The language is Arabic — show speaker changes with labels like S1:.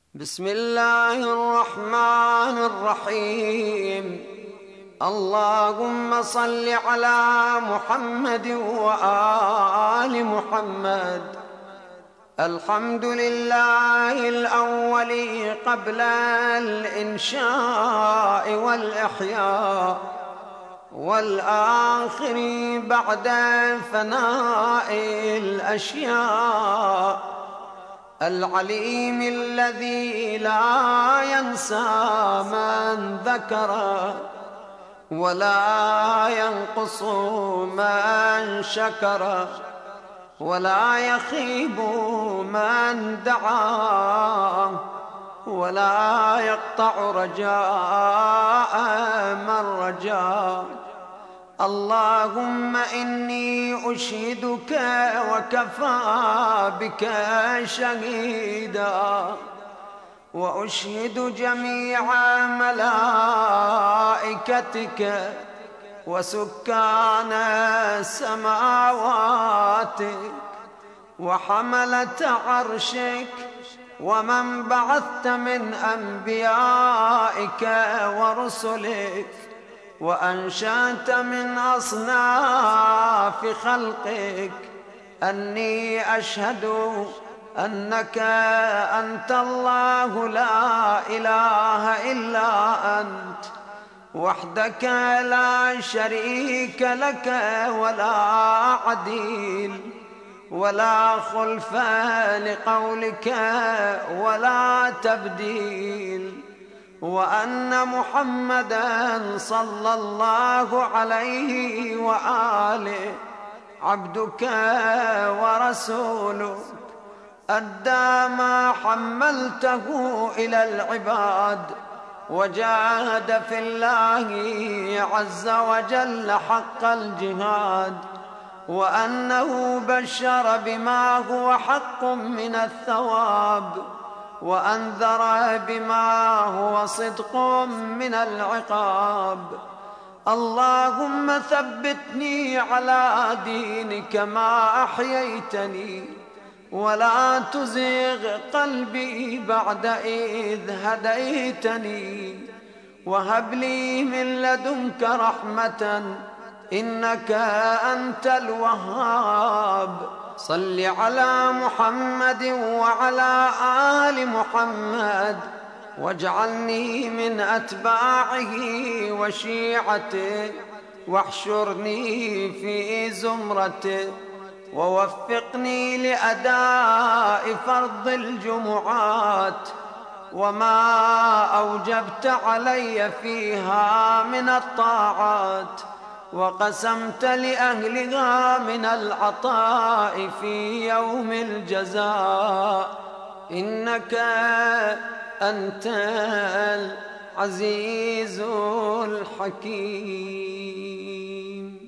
S1: بسم الله الرحمن الرحيم. اللهم صل على محمد وآل محمد. الحمد لله الأول قبل الإنشاء والإحياء، والآخر بعد فناء الأشياء، العليم الذي لا ينسى من ذكره ولا ينقص من شكره ولا يخيب من دعاه ولا يقطع رجاء من رجاه. اللهم إني أشهدك وكفى بك شهيدا، وأشهد جميع ملائكتك وسكان سماواتك وحملة عرشك ومن بعثت من أنبيائك ورسلك وأنشأت من أصناف خلقك، أني أشهد أنك أنت الله لا إله إلا أنت وحدك لا شريك لك ولا عديل ولا خلف لقولك ولا تبديل، وأن محمدًا صلى الله عليه وآله عبدك ورسولك، أدى ما حملته إلى العباد وجاهد في الله عز وجل حق الجهاد، وأنه بشر بما هو حق من الثواب وأنذر بما هو صدق من العقاب. اللهم ثبتني على دينك ما أحييتني، ولا تزغ قلبي بعد إذ هديتني، وهب لي من لدنك رحمة إنك أنت الوهاب. صل على محمد وعلى آل محمد، واجعلني من أتباعه وشيعته، واحشرني في زمرته، ووفقني لأداء فرض الجمعات وما أوجبت علي فيها من الطاعات، وقسمت لأهلها من العطاء في يوم الجزاء، إنك أنت العزيز الحكيم.